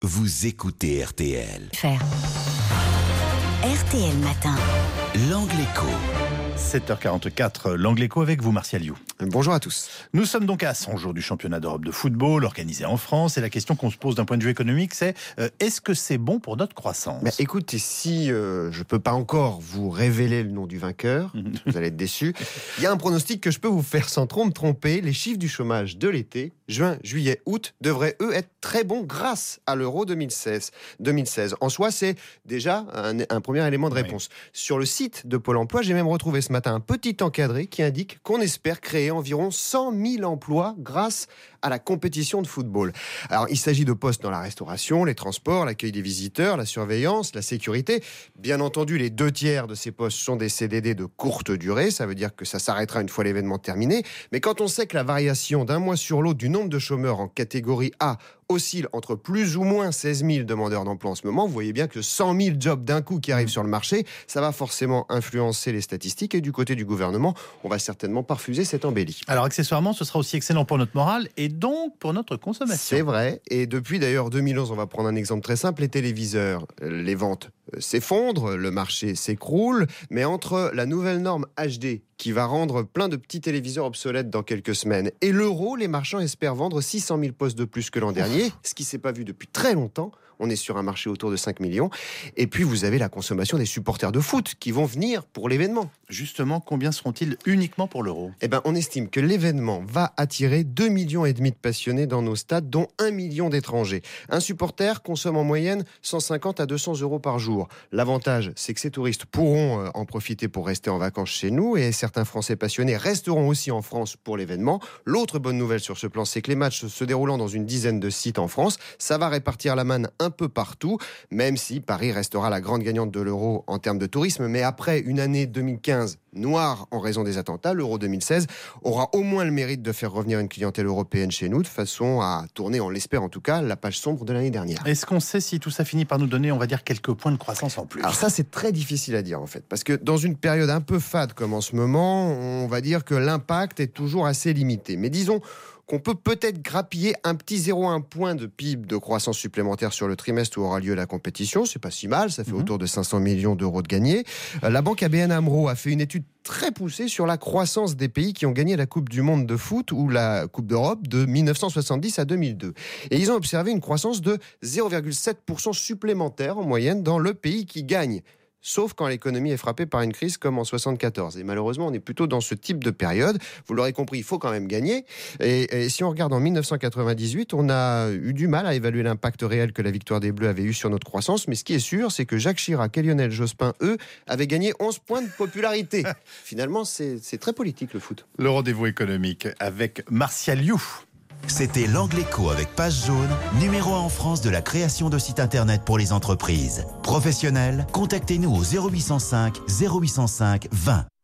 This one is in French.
Vous écoutez RTL. RTL Matin. L'Angle Écho. 7h44, l'Angle Écho avec vous, Martial You. Bonjour à tous. Nous sommes donc à 100 jours du championnat d'Europe de football organisé en France. Et la question qu'on se pose d'un point de vue économique, c'est est-ce que c'est bon pour notre croissance ? Écoutez, si je ne peux pas encore vous révéler le nom du vainqueur, vous allez être déçus, il y a un pronostic que je peux vous faire sans trop me tromper. Les chiffres du chômage de l'été, juin, juillet, août, devraient eux être très bons grâce à l'Euro 2016. En soi, c'est déjà un premier élément de réponse. Oui. Sur le site de Pôle emploi, j'ai même retrouvé ce matin un petit encadré qui indique qu'on espère créer environ 100 000 emplois grâce à la compétition de football. Alors, il s'agit de postes dans la restauration, les transports, l'accueil des visiteurs, la surveillance, la sécurité. Bien entendu, les 2/3 de ces postes sont des CDD de courte durée. Ça veut dire que ça s'arrêtera une fois l'événement terminé. Mais quand on sait que la variation d'un mois sur l'autre du nombre de chômeurs en catégorie A oscille entre plus ou moins 16 000 demandeurs d'emploi en ce moment, vous voyez bien que 100 000 jobs d'un coup qui arrivent sur le marché, ça va forcément influencer les statistiques. Et du côté du gouvernement, on va certainement pas refuser cette embellie. Alors accessoirement, ce sera aussi excellent pour notre morale et donc pour notre consommation. C'est vrai. Et depuis d'ailleurs 2011, on va prendre un exemple très simple, les téléviseurs, les ventes s'effondrent, le marché s'écroule. Mais entre la nouvelle norme HD qui va rendre plein de petits téléviseurs obsolètes dans quelques semaines et l'euro, les marchands espèrent vendre 600 000 postes de plus que l'an dernier, ce qui ne s'est pas vu depuis très longtemps. On est sur un marché autour de 5 millions. Et puis, vous avez la consommation des supporters de foot qui vont venir pour l'événement. Justement, combien seront-ils uniquement pour l'Euro ? On estime que l'événement va attirer 2,5 millions de passionnés dans nos stades, dont 1 million d'étrangers. Un supporter consomme en moyenne 150 à 200 euros par jour. L'avantage, c'est que ces touristes pourront en profiter pour rester en vacances chez nous et certains Français passionnés resteront aussi en France pour l'événement. L'autre bonne nouvelle sur ce plan, c'est que les matchs se déroulant dans une dizaine de sites en France, ça va répartir la manne un peu partout, même si Paris restera la grande gagnante de l'Euro en termes de tourisme. Mais après une année 2015 noire en raison des attentats, l'Euro 2016 aura au moins le mérite de faire revenir une clientèle européenne chez nous, de façon à tourner, on l'espère en tout cas, la page sombre de l'année dernière. Est-ce qu'on sait si tout ça finit par nous donner, on va dire, quelques points de croissance en plus ? Alors ça, c'est très difficile à dire en fait, parce que dans une période un peu fade comme en ce moment, on va dire que l'impact est toujours assez limité. Mais disons qu'on peut peut-être grappiller un petit 0,1 point de PIB de croissance supplémentaire sur le trimestre où aura lieu la compétition. C'est pas si mal, ça fait autour de 500 millions d'euros de gagnés. La banque ABN AMRO a fait une étude très poussée sur la croissance des pays qui ont gagné la Coupe du Monde de foot ou la Coupe d'Europe de 1970 à 2002. Et ils ont observé une croissance de 0,7% supplémentaire en moyenne dans le pays qui gagne. Sauf quand l'économie est frappée par une crise comme en 1974. Et malheureusement, on est plutôt dans ce type de période. Vous l'aurez compris, il faut quand même gagner. Et si on regarde en 1998, on a eu du mal à évaluer l'impact réel que la victoire des Bleus avait eu sur notre croissance. Mais ce qui est sûr, c'est que Jacques Chirac et Lionel Jospin, eux, avaient gagné 11 points de popularité. Finalement, c'est très politique le foot. Le rendez-vous économique avec Martial You. C'était l'Angle Écho avec Page Jaune, numéro 1 en France de la création de sites internet pour les entreprises. Professionnels, contactez-nous au 0805 0805 20.